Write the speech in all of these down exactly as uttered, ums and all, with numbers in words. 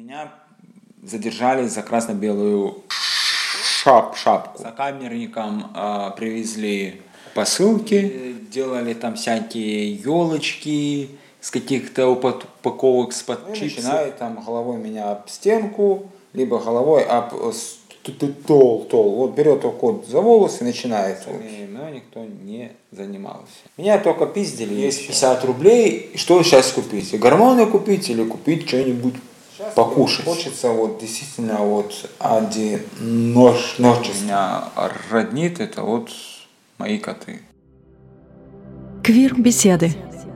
Меня задержали за красно-белую шап, шапку. За камерником э, привезли посылки, делали там всякие елочки с каких-то упаковок с под чипсов. Начинают там головой меня об стенку, либо головой об тол, тол. Вот берет кот за волосы и начинает. Но никто не занимался. Меня только пиздили. Есть пятьдесят рублей. Что сейчас купить? Гормоны купить или купить что-нибудь покушать? Хочется вот действительно вот одиночество. Меня роднит это вот мои коты. Квир-беседы.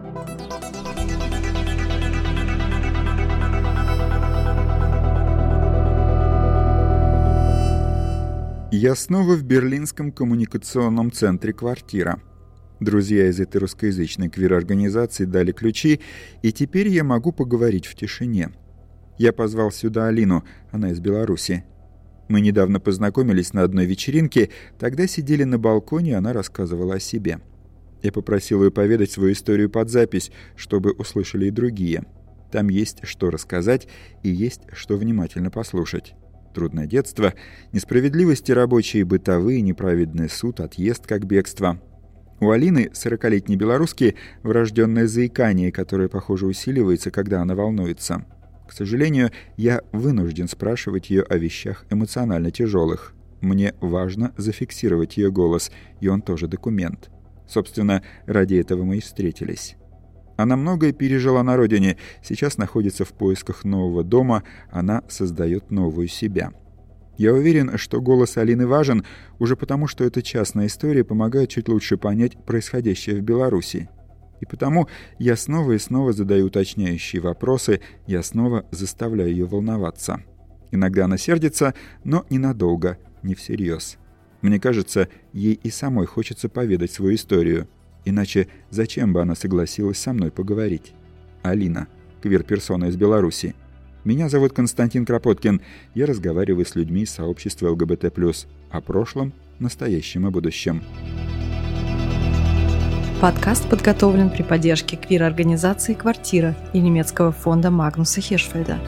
Я снова в берлинском коммуникационном центре «Квартира». Друзья из этой русскоязычной квир-организации дали ключи, и теперь я могу поговорить в тишине. Я позвал сюда Алину, она из Беларуси. Мы недавно познакомились на одной вечеринке, тогда сидели на балконе, она рассказывала о себе. Я попросил ее поведать свою историю под запись, чтобы услышали и другие. Там есть что рассказать и есть что внимательно послушать. Трудное детство, несправедливости рабочие и бытовые, неправедный суд, отъезд как бегство. У Алины, сорокалетней белоруски, врожденное заикание, которое, похоже, усиливается, когда она волнуется. К сожалению, я вынужден спрашивать ее о вещах эмоционально тяжелых. Мне важно зафиксировать ее голос, и он тоже документ. Собственно, ради этого мы и встретились. Она многое пережила на родине, сейчас находится в поисках нового дома, она создает новую себя. Я уверен, что голос Алины важен уже потому, что эта частная история помогает чуть лучше понять происходящее в Беларуси. И потому я снова и снова задаю уточняющие вопросы, я снова заставляю ее волноваться. Иногда она сердится, но ненадолго, не всерьез. Мне кажется, ей и самой хочется поведать свою историю. Иначе зачем бы она согласилась со мной поговорить? Алина, квир-персона из Беларуси. Меня зовут Константин Кропоткин. Я разговариваю с людьми из сообщества эл гэ бэ тэ плюс о прошлом, настоящем и будущем. Подкаст подготовлен при поддержке квир-организации «Квартира» и немецкого фонда Магнуса Хиршфельда.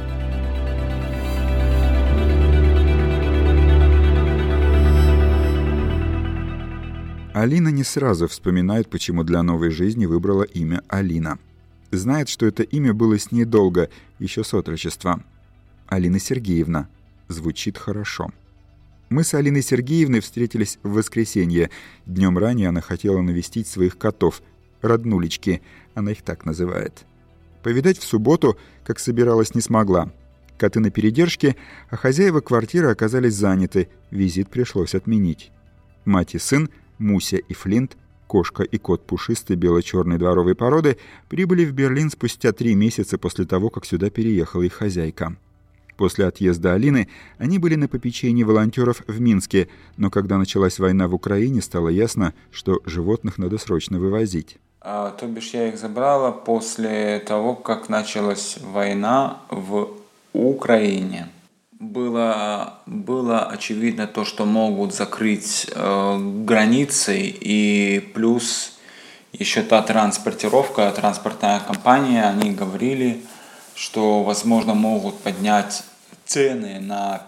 Алина не сразу вспоминает, почему для новой жизни выбрала имя Алина. Знает, что это имя было с ней долго, еще с отрочества. Алина Сергеевна. Звучит хорошо. Мы с Алиной Сергеевной встретились в воскресенье. Днем ранее она хотела навестить своих котов. Роднулечки, она их так называет. Повидать в субботу, как собиралась, не смогла. Коты на передержке, а хозяева квартиры оказались заняты. Визит пришлось отменить. Мать и сын, Муся и Флинт, кошка и кот пушистой бело-черной дворовой породы, прибыли в Берлин спустя три месяца после того, как сюда переехала их хозяйка. После отъезда Алины они были на попечении волонтеров в Минске, но когда началась война в Украине, стало ясно, что животных надо срочно вывозить. А, то бишь я их забрала после того, как началась война в Украине. Было, было очевидно то, что могут закрыть э, границы, и плюс еще та транспортировка, транспортная компания, они говорили, что, возможно, могут поднять цены на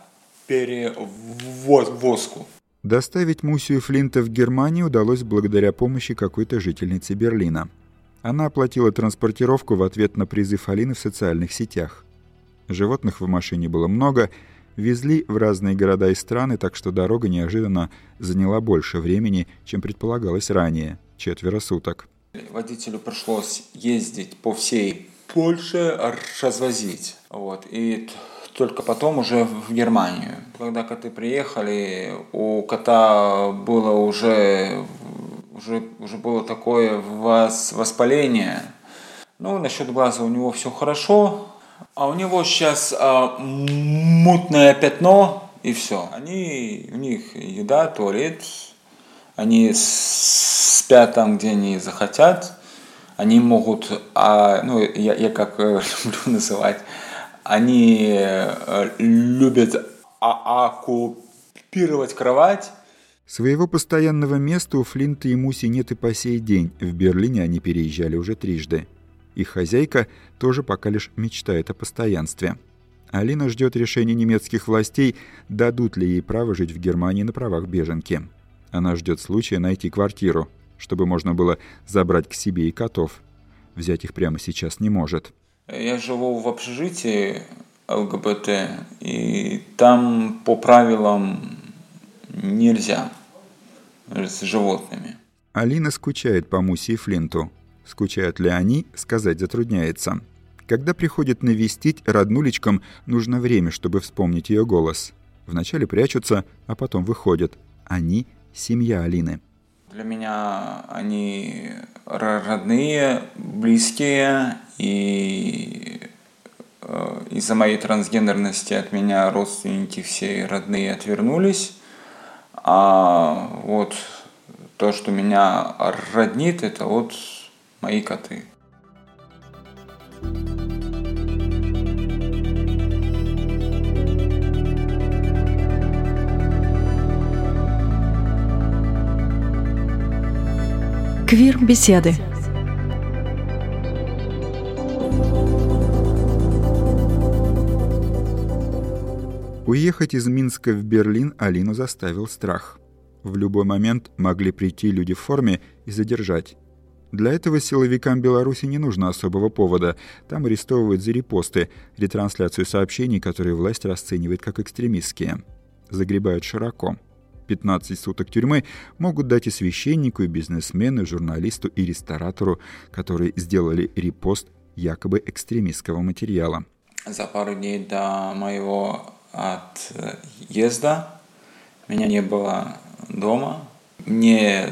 перевозку. Доставить Мусю и Флинта в Германию удалось благодаря помощи какой-то жительницы Берлина. Она оплатила транспортировку в ответ на призыв Алины в социальных сетях. Животных в машине было много, везли в разные города и страны, так что дорога неожиданно заняла больше времени, чем предполагалось ранее – четверо суток. Водителю пришлось ездить по всей Польше, развозить. Вот. И только потом уже в Германию. Когда коты приехали, у кота было уже, уже, уже было такое воспаление. Ну, насчет глаза у него все хорошо. А у него сейчас а, мутное пятно, и все. Они, у них еда, туалет, они спят там, где они захотят. Они могут, а, ну, я, я как люблю называть, они а, любят а, оккупировать кровать. Своего постоянного места у Флинта и Муси нет и по сей день. В Берлине они переезжали уже трижды. Их хозяйка тоже пока лишь мечтает о постоянстве. Алина ждет решения немецких властей, дадут ли ей право жить в Германии на правах беженки. Она ждет случая найти квартиру, чтобы можно было забрать к себе и котов. Взять их прямо сейчас не может. Я живу в общежитии ЛГБТ, и там по правилам нельзя с животными. Алина скучает по Мусе и Флинту. Скучают ли они, сказать затрудняется. Когда приходят навестить, роднулечкам нужно время, чтобы вспомнить ее голос. Вначале прячутся, а потом выходят. Они – семья Алины. Для меня они родные, близкие, и э, из-за моей трансгендерности от меня родственники все родные отвернулись. А вот то, что меня роднит, это вот мои коты. Квир-беседы. Уехать из Минска в Берлин Алину заставил страх. В любой момент могли прийти люди в форме и задержать. Для этого силовикам Беларуси не нужно особого повода. Там арестовывают за репосты, ретрансляцию сообщений, которые власть расценивает как экстремистские. Загребают широко. пятнадцать суток тюрьмы могут дать и священнику, и бизнесмену, и журналисту, и ресторатору, которые сделали репост якобы экстремистского материала. За пару дней до моего отъезда меня не было дома. Мне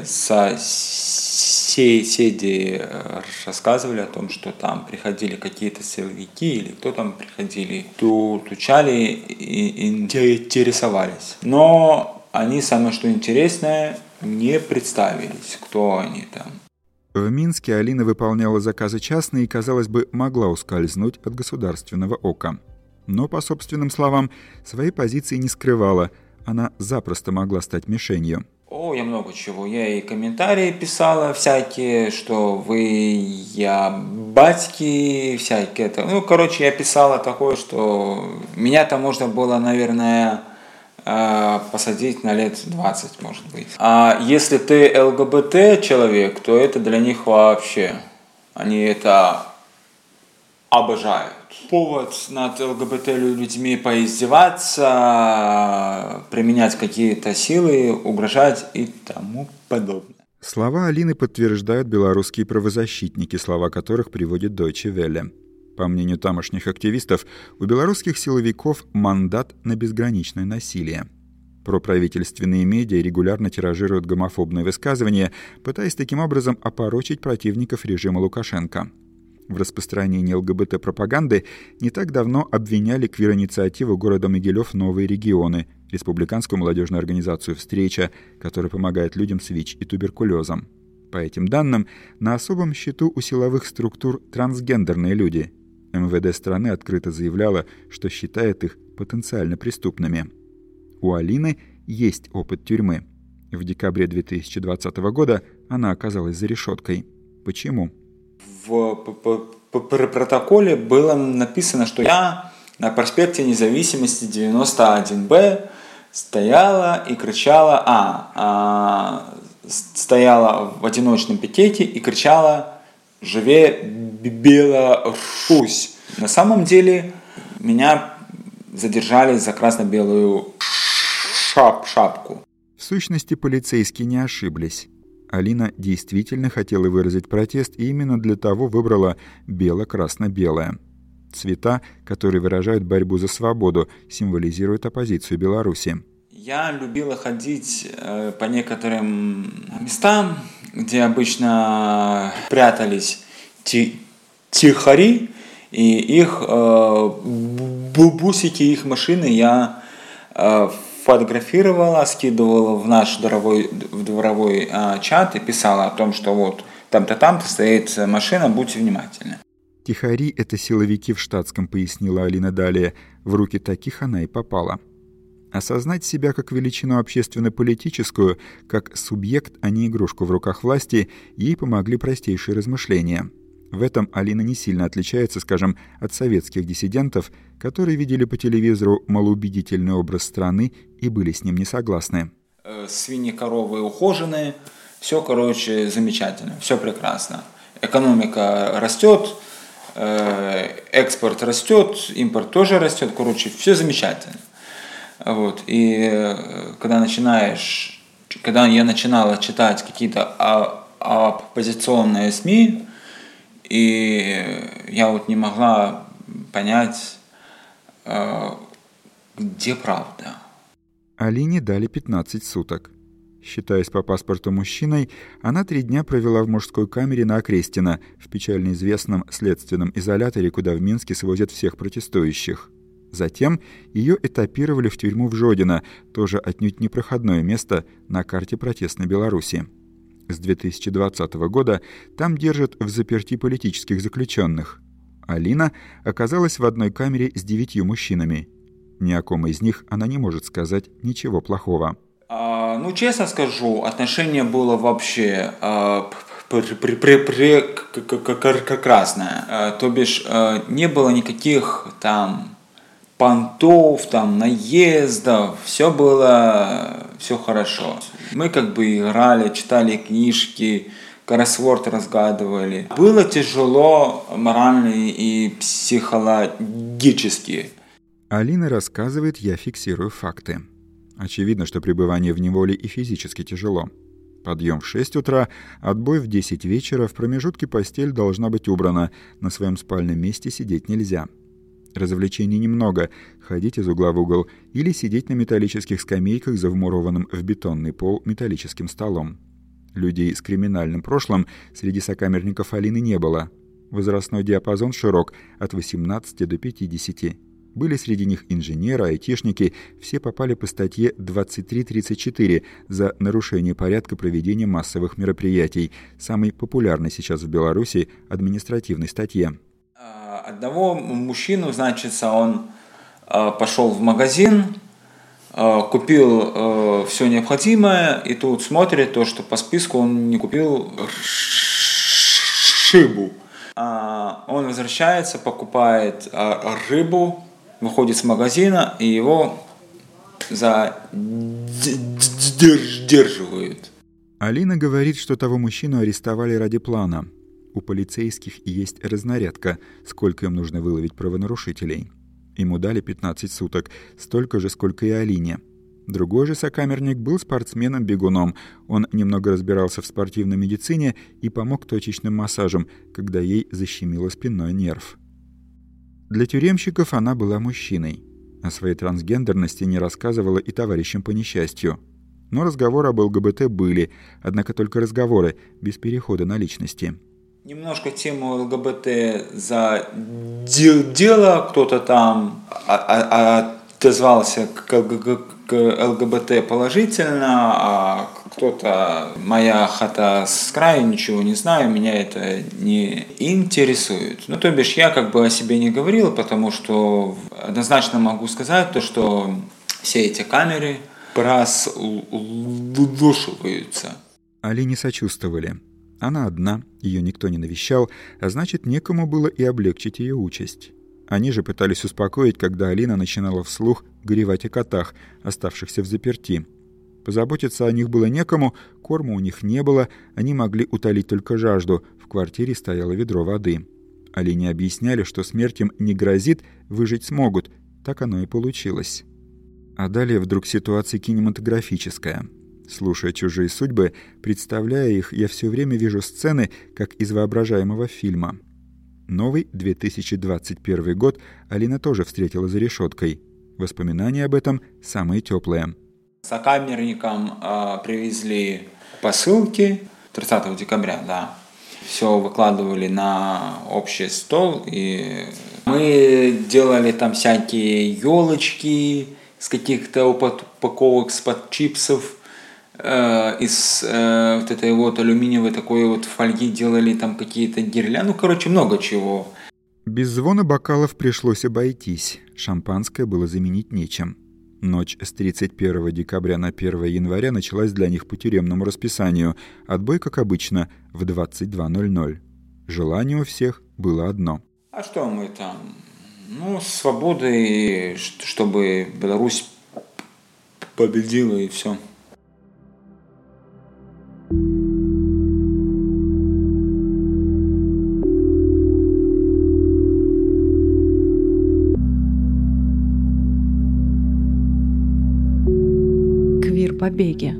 соседи рассказывали о том, что там приходили какие-то силовики или кто там приходили, тут стучали и интересовались. Но они, самое что интересное, не представились, кто они там. В Минске Алина выполняла заказы частные и, казалось бы, могла ускользнуть от государственного ока. Но, по собственным словам, своей позиции не скрывала. Она запросто могла стать мишенью. О, я много чего. Я и комментарии писала всякие, что вы, я батьки, всякие. Это. Ну, короче, я писала такое, что меня там можно было, наверное, посадить на лет двадцать, может быть. А если ты ЛГБТ человек, то это для них вообще, они это обожают. Повод над ЛГБТ людьми поиздеваться, применять какие-то силы, угрожать и тому подобное. Слова Алины подтверждают белорусские правозащитники, слова которых приводит Deutsche Welle. По мнению тамошних активистов, у белорусских силовиков мандат на безграничное насилие. Проправительственные медиа регулярно тиражируют гомофобные высказывания, пытаясь таким образом опорочить противников режима Лукашенко. В распространении ЛГБТ-пропаганды не так давно обвиняли квир-инициативу города Могилев «Новые регионы», республиканскую молодежную организацию «Встреча», которая помогает людям с ВИЧ и туберкулезом. По этим данным, на особом счету у силовых структур трансгендерные люди. эм вэ дэ страны открыто заявляла, что считает их потенциально преступными. У Алины есть опыт тюрьмы. В декабре две тысячи двадцатого года она оказалась за решеткой. Почему? В протоколе было написано, что я на проспекте Независимости девяносто один бэ стояла и кричала, а, а стояла в одиночном пикете и кричала «Живе Беларусь!». На самом деле меня задержали за красно-белую шап шапку. В сущности, полицейские не ошиблись. Алина действительно хотела выразить протест и именно для того выбрала бело-красно-белое. Цвета, которые выражают борьбу за свободу, символизируют оппозицию Беларуси. Я любила ходить э, по некоторым местам, где обычно прятались ти- тихари, и их э, бусики, их машины я э, фотографировала, скидывала в наш дворовой, в дворовой э, чат и писала о том, что вот там-то, там-то стоит машина, будьте внимательны. Тихари – это силовики в штатском, пояснила Алина далее. В руки таких она и попала. Осознать себя как величину общественно-политическую, как субъект, а не игрушку в руках власти, ей помогли простейшие размышления. В этом Алина не сильно отличается, скажем, от советских диссидентов, которые видели по телевизору малоубедительный образ страны и были с ним не согласны. Свиньи, коровы ухоженные, все, короче, замечательно, все прекрасно. Экономика растет, экспорт растет, импорт тоже растет, короче, все замечательно. Вот. И когда начинаешь, когда я начинала читать какие-то оппозиционные СМИ, и я вот не могла понять, где правда. Алине дали пятнадцать суток. Считаясь по паспорту мужчиной, она три дня провела в мужской камере на Окрестино, в печально известном следственном изоляторе, куда в Минске свозят всех протестующих. Затем ее этапировали в тюрьму в Жодино, тоже отнюдь непроходное место на карте протестной Беларуси. С две тысячи двадцатого года там держат в заперти политических заключенных. Алина оказалась в одной камере с девятью мужчинами. Ни о ком из них она не может сказать ничего плохого. А, ну, честно скажу, отношение было вообще а, прекрасное. А, то бишь, а, не было никаких там понтов, там, наездов, все было, все хорошо. Мы как бы играли, читали книжки, кроссворд разгадывали. Было тяжело морально и психологически. Алина рассказывает, я фиксирую факты. Очевидно, что пребывание в неволе и физически тяжело. Подъем в шесть утра, отбой в десять вечера, в промежутке постель должна быть убрана, на своем спальном месте сидеть нельзя. Развлечений немного – ходить из угла в угол или сидеть на металлических скамейках за вмурованным в бетонный пол металлическим столом. Людей с криминальным прошлым среди сокамерников Алины не было. Возрастной диапазон широк – от восемнадцати до пятидесяти. Были среди них инженеры, айтишники, все попали по статье двадцать три тридцать четыре за нарушение порядка проведения массовых мероприятий, самой популярной сейчас в Беларуси административной статье. Одного мужчину, значит, он пошел в магазин, купил все необходимое, и тут смотрит то, что по списку он не купил рыбу. Он возвращается, покупает рыбу, выходит с магазина, и его задерживают. Алина говорит, что того мужчину арестовали ради плана. У полицейских есть разнарядка, сколько им нужно выловить правонарушителей. Ему дали пятнадцать суток, столько же, сколько и Алине. Другой же сокамерник был спортсменом-бегуном. Он немного разбирался в спортивной медицине и помог точечным массажем, когда ей защемило спинной нерв. Для тюремщиков она была мужчиной. О своей трансгендерности не рассказывала и товарищам по несчастью. Но разговоры об ЛГБТ были, однако только разговоры, без перехода на личности. Немножко тему ЛГБТ задела, кто-то там отозвался к ЛГБТ положительно, а кто-то «моя хата с краю, ничего не знаю, меня это не интересует». Ну, то бишь, я как бы о себе не говорил, потому что однозначно могу сказать то, что все эти камеры прослушиваются. Алине сочувствовали. Она одна, ее никто не навещал, а значит, некому было и облегчить ее участь. Они же пытались успокоить, когда Алина начинала вслух горевать о котах, оставшихся в заперти. Позаботиться о них было некому, корма у них не было, они могли утолить только жажду, в квартире стояло ведро воды. Алине объясняли, что смерть им не грозит, выжить смогут, так оно и получилось. А далее вдруг ситуация кинематографическая. Слушая чужие судьбы, представляя их, я все время вижу сцены, как из воображаемого фильма. Новый две тысячи двадцать первый год Алина тоже встретила за решеткой. Воспоминания об этом самые теплые. Сокамерникам э, привезли посылки тридцатого декабря, да. Все выкладывали на общий стол, и мы делали там всякие елочки с каких-то упаковок с-под чипсов. Из э, вот этой вот алюминиевой такой вот фольги делали там какие-то гирлянды, ну, короче, много чего. Без звона бокалов пришлось обойтись, шампанское было заменить нечем. Ночь с тридцать первого декабря на первого января началась для них по тюремному расписанию, отбой, как обычно, в двадцать два ноль ноль. Желание у всех было одно. А что мы там? Ну, свободы, чтобы Беларусь победила и все. Квир-побеги.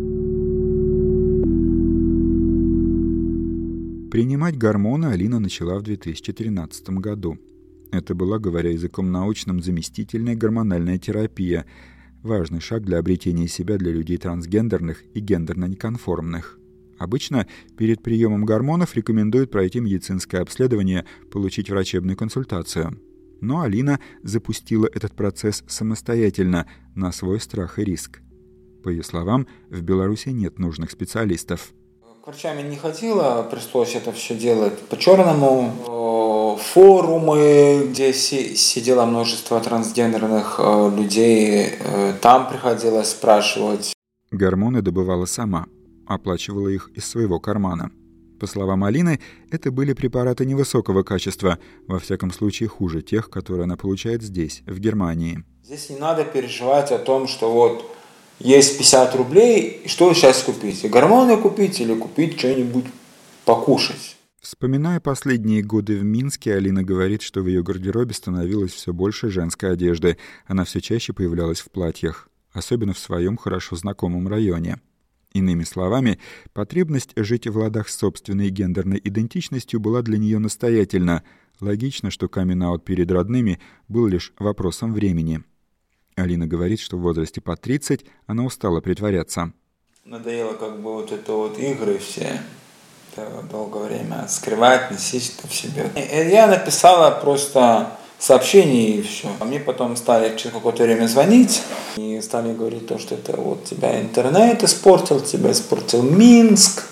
Принимать гормоны Алина начала в две тысячи тринадцатом году. Это была, говоря языком научным, заместительная гормональная терапия. Важный шаг для обретения себя для людей трансгендерных и гендерно неконформных. Обычно перед приемом гормонов рекомендуют пройти медицинское обследование, получить врачебную консультацию. Но Алина запустила этот процесс самостоятельно, на свой страх и риск. По ее словам, в Беларуси нет нужных специалистов. К врачам не ходила, пришлось это все делать по-черному. Форумы, где сидело множество трансгендерных людей, там приходилось спрашивать. Гормоны добывала сама, оплачивала их из своего кармана. По словам Алины, это были препараты невысокого качества, во всяком случае хуже тех, которые она получает здесь, в Германии. Здесь не надо переживать о том, что вот есть пятьдесят рублей, и что сейчас купить? Гормоны купить или купить что-нибудь покушать? Вспоминая последние годы в Минске, Алина говорит, что в ее гардеробе становилось все больше женской одежды. Она все чаще появлялась в платьях, особенно в своем хорошо знакомом районе. Иными словами, потребность жить в ладах с собственной гендерной идентичностью была для нее настоятельна. Логично, что камин-аут перед родными был лишь вопросом времени. Алина говорит, что в возрасте под тридцать она устала притворяться. Надоело как бы вот это вот игры все. Долгое время скрывать, носить это в себе. Я написала просто сообщение и все. А мне потом стали через какое-то время звонить и стали говорить то, что это вот тебя интернет испортил, тебя испортил Минск,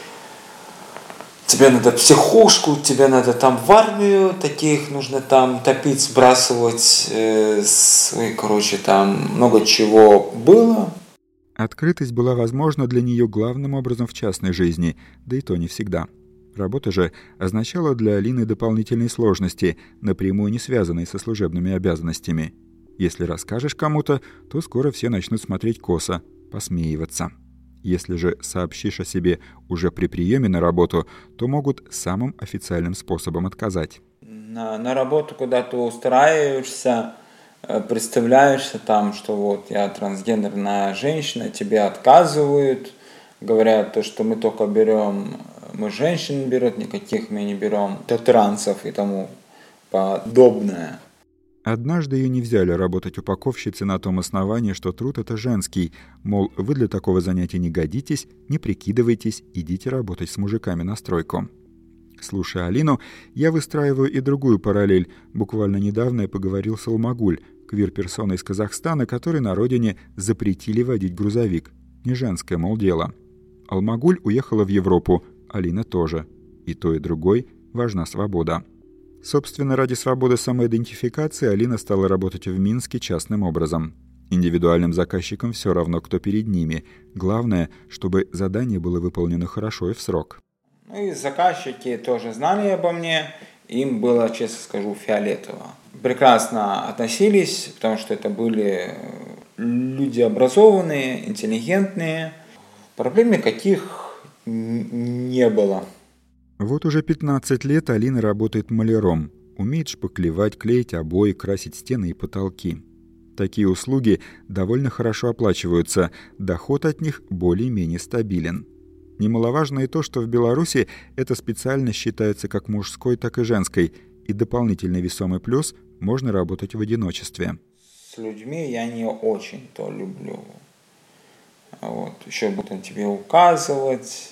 тебе надо психушку, тебе надо там в армию, таких нужно там топить, сбрасывать, э, свои, короче, там много чего было. Открытость была возможна для нее главным образом в частной жизни, да и то не всегда. Работа же означала для Алины дополнительные сложности, напрямую не связанные со служебными обязанностями. Если расскажешь кому-то, то скоро все начнут смотреть косо, посмеиваться. Если же сообщишь о себе уже при приеме на работу, то могут самым официальным способом отказать. На, на работу, куда ты устраиваешься, представляешься там, что вот я трансгендерная женщина, тебе отказывают, говорят то, что мы только берем, мы женщин берем, никаких мы не берем, то трансов и тому подобное. Однажды ее не взяли работать упаковщицей на том основании, что труд это женский, мол, вы для такого занятия не годитесь, не прикидывайтесь, идите работать с мужиками на стройку. Слушая Алину, я выстраиваю и другую параллель. Буквально недавно я поговорил с Алмагуль, квир-персоной из Казахстана, которой на родине запретили водить грузовик. Не женское, мол, дело. Алмагуль уехала в Европу, Алина тоже. И той, и другой важна свобода. Собственно, ради свободы самоидентификации Алина стала работать в Минске частным образом. Индивидуальным заказчикам все равно, кто перед ними. Главное, чтобы задание было выполнено хорошо и в срок. Ну и заказчики тоже знали обо мне, им было, честно скажу, фиолетово. Прекрасно относились, потому что это были люди образованные, интеллигентные. Проблем никаких не было. Вот уже пятнадцать лет Алина работает маляром. Умеет шпаклевать, клеить обои, красить стены и потолки. Такие услуги довольно хорошо оплачиваются, доход от них более-менее стабилен. Немаловажно и то, что в Беларуси эта специальность считается как мужской, так и женской, и дополнительный весомый плюс – можно работать в одиночестве. С людьми я не очень-то люблю. Вот. Еще будут тебе указывать,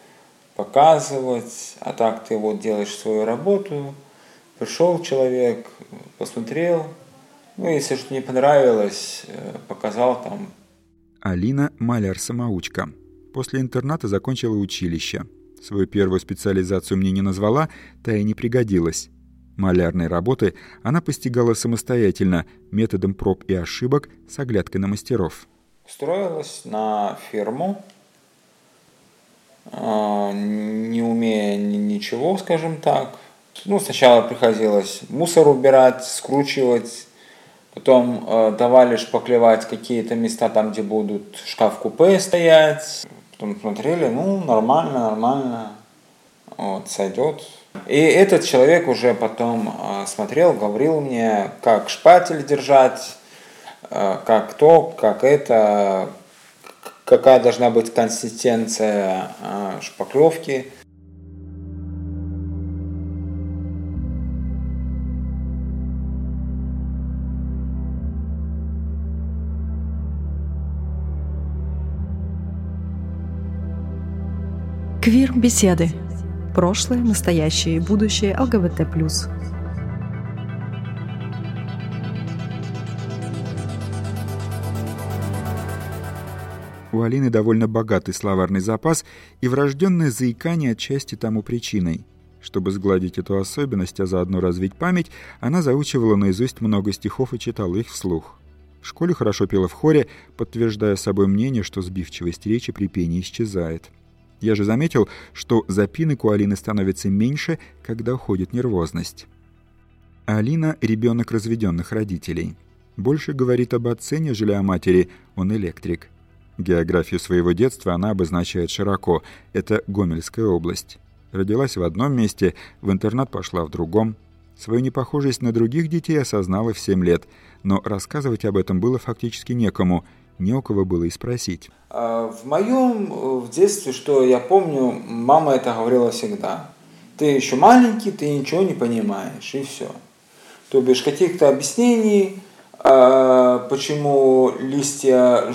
показывать, а так ты вот делаешь свою работу, пришел человек, посмотрел, ну, если что не понравилось, показал там. Алина – маляр-самоучка. После интерната закончила училище. Свою первую специализацию мне не назвала, та и не пригодилась. Малярные работы она постигала самостоятельно, методом проб и ошибок с оглядкой на мастеров. Устроилась на фирму не умея ничего, скажем так. Ну, сначала приходилось мусор убирать, скручивать, потом э, давали шпаклевать какие-то места там, где будут шкаф-купе стоять. Потом смотрели, ну, нормально, нормально, вот, сойдет. И этот человек уже потом э, смотрел, говорил мне, как шпатель держать, э, как то, как это, какая должна быть консистенция э, шпаклевки. Квир-беседы. Прошлое, настоящее и будущее ЛГБТ плюс. У Алины довольно богатый словарный запас и врожденное заикание отчасти тому причиной. Чтобы сгладить эту особенность, а заодно развить память, она заучивала наизусть много стихов и читала их вслух. В школе хорошо пела в хоре, подтверждая собой мнение, что сбивчивость речи при пении исчезает. Я же заметил, что запинок у Алины становится меньше, когда уходит нервозность. Алина – ребенок разведенных родителей. Больше говорит об отце, нежели о матери, он электрик. Географию своего детства она обозначает широко – это Гомельская область. Родилась в одном месте, в интернат пошла в другом. Свою непохожесть на других детей осознала в семь лет, но рассказывать об этом было фактически некому, не у кого было и спросить. В моем в детстве, что я помню, мама это говорила всегда. Ты еще маленький, ты ничего не понимаешь, и все. То бишь каких-то объяснений, почему листья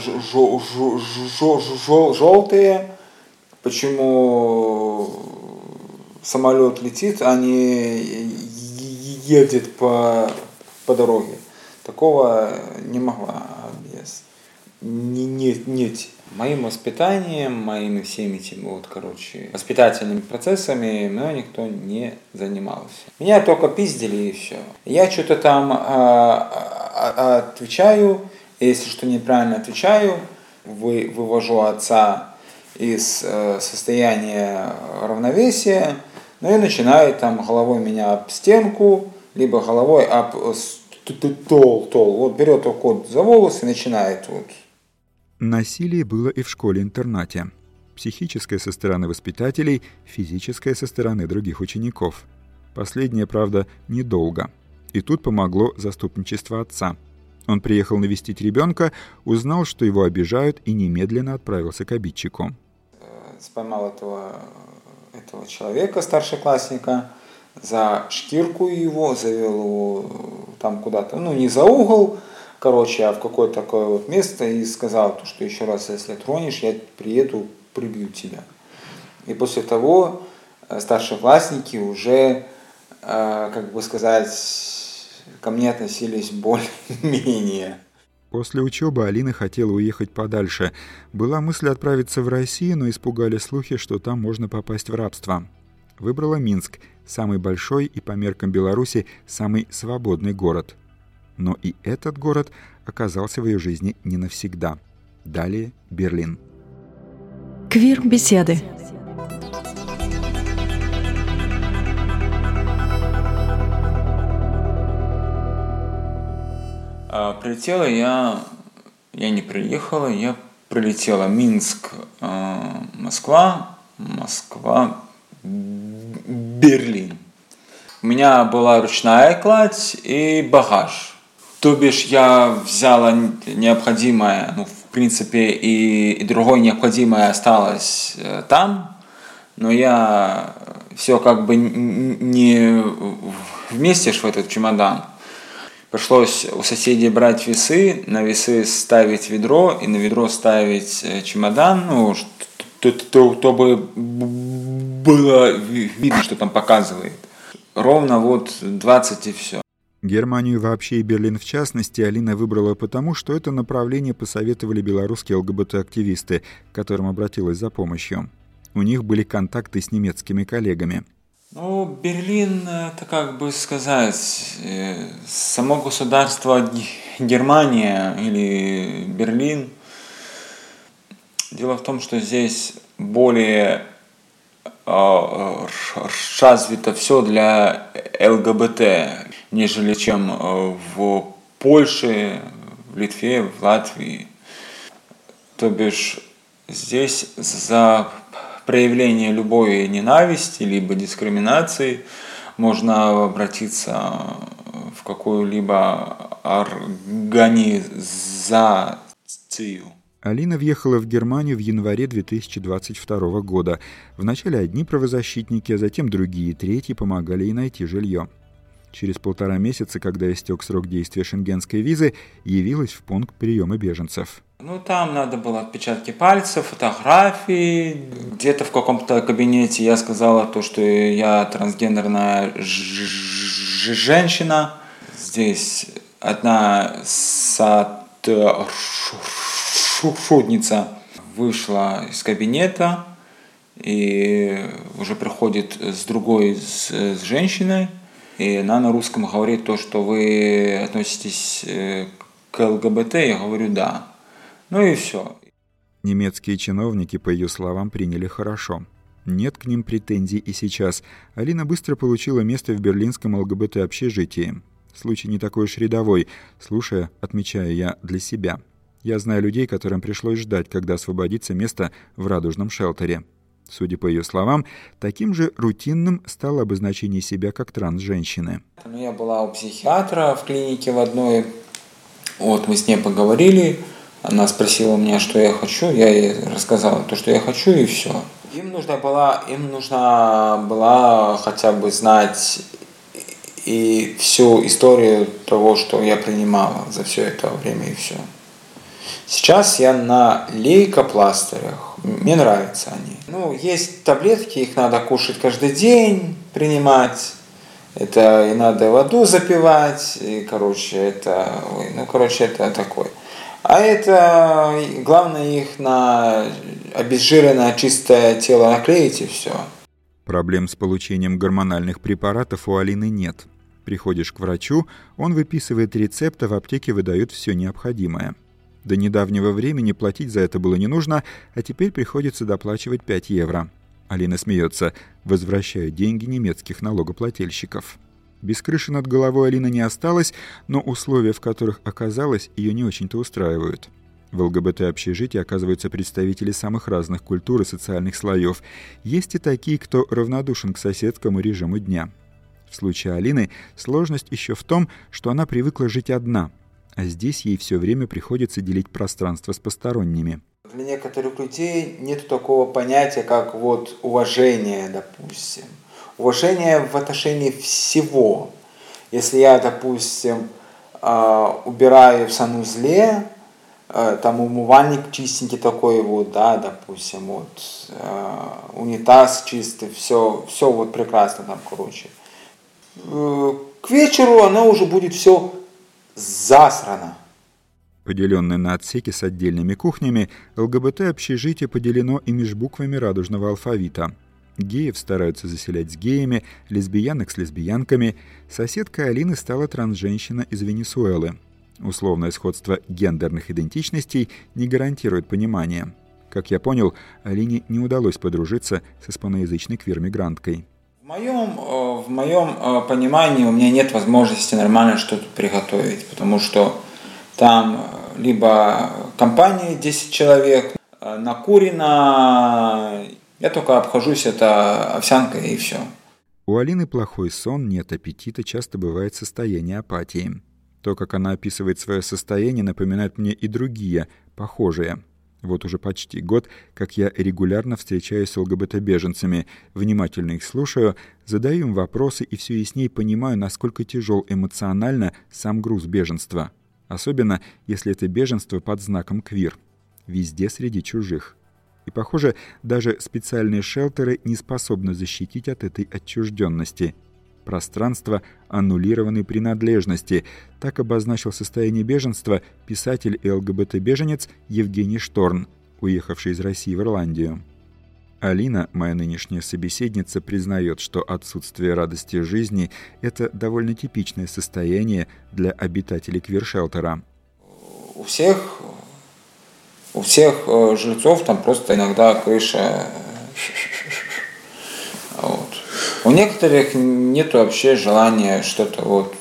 желтые, почему самолет летит, а не едет по, по дороге. Такого не могла без. Нет, нет. Моим воспитанием, моими всеми этими вот, короче, воспитательными процессами мной никто не занимался. Меня только пиздили и все. Я что-то там а, отвечаю, если что неправильно отвечаю, вы, вывожу отца из э, состояния равновесия, ну и начинает там головой меня об стенку, либо головой об тол, тол. Вот берет его кот за волосы и начинает вот. Насилие было и в школе-интернате. Психическое со стороны воспитателей, физическое со стороны других учеников. Последнее, правда, недолго. И тут помогло заступничество отца. Он приехал навестить ребенка, узнал, что его обижают, и немедленно отправился к обидчику. Споймал этого, этого человека, старшеклассника, за шкирку его, завел его там куда-то, ну не за угол, короче, а в какое-то такое вот место и сказал, что еще раз, если тронешь, я приеду, прибью тебя. И после того старшеклассники уже, как бы сказать, ко мне относились более-менее. После учебы Алина хотела уехать подальше. Была мысль отправиться в Россию, но испугали слухи, что там можно попасть в рабство. Выбрала Минск, самый большой и по меркам Беларуси самый свободный город. Но и этот город оказался в ее жизни не навсегда. Далее Берлин. Квир-беседы. А, прилетела я, я не приехала, я прилетела Минск, э, Москва, Москва, Берлин. У меня была ручная кладь и багаж. То бишь я взяла необходимое, ну, в принципе, и, и другое необходимое осталось там, но я все как бы не вместишь в этот чемодан. Пришлось у соседей брать весы, на весы ставить ведро и на ведро ставить чемодан, ну, чтобы было видно, что там показывает. Ровно вот двадцать и все. Германию вообще и Берлин в частности Алина выбрала потому, что это направление посоветовали белорусские ЛГБТ-активисты, к которым обратилась за помощью. У них были контакты с немецкими коллегами. Ну, Берлин, это как бы сказать, само государство Германия или Берлин. Дело в том, что здесь более развито все для ЛГБТ, нежели чем в Польше, в Литве, в Латвии. То бишь здесь за проявление любой ненависти либо дискриминации можно обратиться в какую-либо организацию. Алина въехала в Германию в январе две тысячи двадцать второго года. Вначале одни правозащитники, а затем другие, третьи помогали ей найти жилье. Через полтора месяца, когда истек срок действия шенгенской визы, явилась в пункт приема беженцев. Ну, там надо было отпечатки пальцев, фотографии. Где-то в каком-то кабинете я сказала то, что я трансгендерная женщина. Здесь одна сотрудница вышла из кабинета и уже приходит с другой, с, с женщиной. И она на русском говорит то, что вы относитесь к ЛГБТ. Я говорю, да. Ну и все. Немецкие чиновники, по ее словам, приняли хорошо. Нет к ним претензий и сейчас. Алина быстро получила место в берлинском ЛГБТ-общежитии. Случай не такой уж рядовой. Слушая, отмечаю я для себя. Я знаю людей, которым пришлось ждать, когда освободится место в радужном шелтере. Судя по ее словам, таким же рутинным стало обозначение себя как транс-женщины. Я была у психиатра в клинике в одной. Вот мы с ней поговорили. Она спросила меня, что я хочу. Я ей рассказала то, что я хочу, и все. Им нужна была, им нужна была хотя бы знать и всю историю того, что я принимала за все это время, и все. Сейчас я на лейкопластырях. Мне нравятся они. Ну, есть таблетки, их надо кушать каждый день, принимать. Это и надо воду запивать, и, короче, это, ой, ну, короче, это такое. А это, главное, их на обезжиренное чистое тело наклеить, и все. Проблем с получением гормональных препаратов у Алины нет. Приходишь к врачу, он выписывает рецепт, а в аптеке выдают все необходимое. До недавнего времени платить за это было не нужно, а теперь приходится доплачивать пять евро. Алина смеется. Возвращаю деньги немецких налогоплательщиков. Без крыши над головой Алина не осталась, но условия, в которых оказалась, ее не очень-то устраивают. В ЛГБТ-общежитии оказываются представители самых разных культур и социальных слоев. Есть и такие, кто равнодушен к соседскому режиму дня. В случае Алины сложность еще в том, что она привыкла жить одна, а здесь ей все время приходится делить пространство с посторонними. Для некоторых людей нет такого понятия, как вот уважение, допустим. Уважение в отношении всего. Если я, допустим, убираю в санузле, там умывальник чистенький такой вот, да, допустим, вот, унитаз чистый, все, все вот прекрасно там, короче. К вечеру оно уже будет все засрано. Поделенное на отсеки с отдельными кухнями, ЛГБТ-общежитие поделено и межбуквами радужного алфавита. Геев стараются заселять с геями, лесбиянок с лесбиянками. Соседка Алины стала трансженщина из Венесуэлы. Условное сходство гендерных идентичностей не гарантирует понимания. Как я понял, Алине не удалось подружиться с испаноязычной квир-мигранткой. В моем, в моем понимании у меня нет возможности нормально что-то приготовить, потому что там либо компания десять человек, накурено, я только обхожусь это овсянкой и все. У Алины плохой сон, нет аппетита, часто бывает состояние апатии. То, как она описывает свое состояние, напоминает мне и другие, похожие. Вот уже почти год, как я регулярно встречаюсь с ЛГБТ-беженцами, внимательно их слушаю, задаю им вопросы и все яснее понимаю, насколько тяжел эмоционально сам груз беженства. Особенно, если это беженство под знаком квир. Везде среди чужих. И, похоже, даже специальные шелтеры не способны защитить от этой отчужденности. Пространство аннулированной принадлежности. Так обозначил состояние беженства писатель и ЛГБТ-беженец Евгений Шторн, уехавший из России в Ирландию. Алина, моя нынешняя собеседница, признает, что отсутствие радости жизни – это довольно типичное состояние для обитателей квир-шелтера. У всех, у всех жильцов там просто иногда крыша У некоторых нет вообще желания что-то вот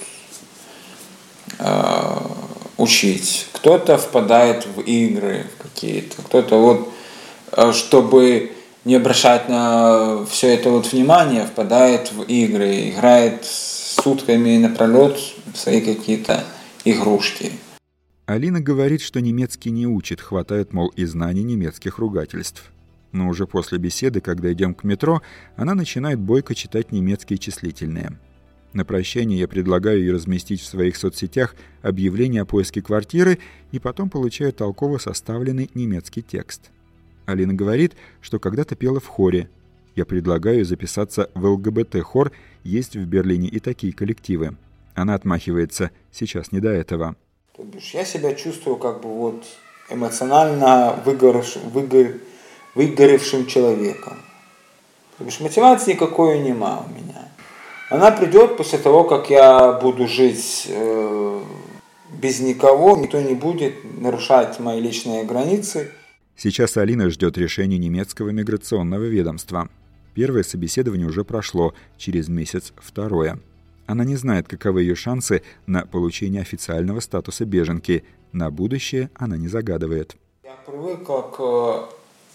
э, учить. Кто-то впадает в игры какие-то, кто-то вот, э, чтобы не обращать на все это вот внимание, впадает в игры, играет сутками напролет в свои какие-то игрушки. Алина говорит, что немецкий не учит, хватает, мол, и знаний немецких ругательств. Но уже после беседы, когда идем к метро, она начинает бойко читать немецкие числительные. На прощание я предлагаю ей разместить в своих соцсетях объявление о поиске квартиры и потом получаю толково составленный немецкий текст. Алина говорит, что когда-то пела в хоре. Я предлагаю записаться в ЛГБТ-хор, есть в Берлине и такие коллективы. Она отмахивается, сейчас не до этого. То бишь, я себя чувствую как бы вот эмоционально выгоревшим, выгор, выгоревшим человеком. То бишь, мотивации никакой нема у меня. Она придет после того, как я буду жить э, без никого, никто не будет нарушать мои личные границы. Сейчас Алина ждет решения немецкого миграционного ведомства. Первое собеседование уже прошло, через месяц второе. Она не знает, каковы ее шансы на получение официального статуса беженки. На будущее она не загадывает. Я привыкла к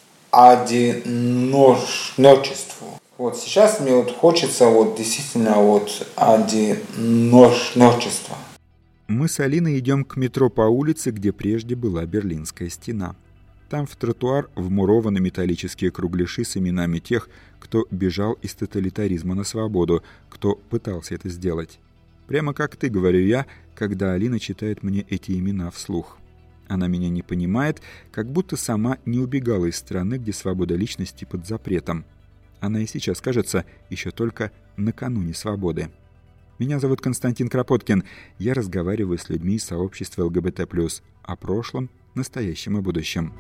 одиночеству. Вот сейчас мне вот хочется вот действительно вот одиночества. Мы с Алиной идем к метро по улице, где прежде была Берлинская стена. Там в тротуар вмурованы металлические кругляши с именами тех, кто бежал из тоталитаризма на свободу, кто пытался это сделать. Прямо как ты, говорю я, когда Алина читает мне эти имена вслух. Она меня не понимает, как будто сама не убегала из страны, где свобода личности под запретом. Она и сейчас, кажется, еще только накануне свободы. Меня зовут Константин Кропоткин. Я разговариваю с людьми из сообщества ЛГБТ+, о прошлом, настоящем и будущем.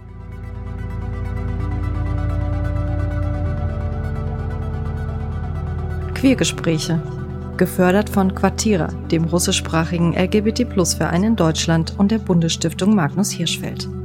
Queergespräche, gefördert von Quartira, dem russischsprachigen L G B T Plus Verein in Deutschland und der Bundesstiftung Magnus Hirschfeld.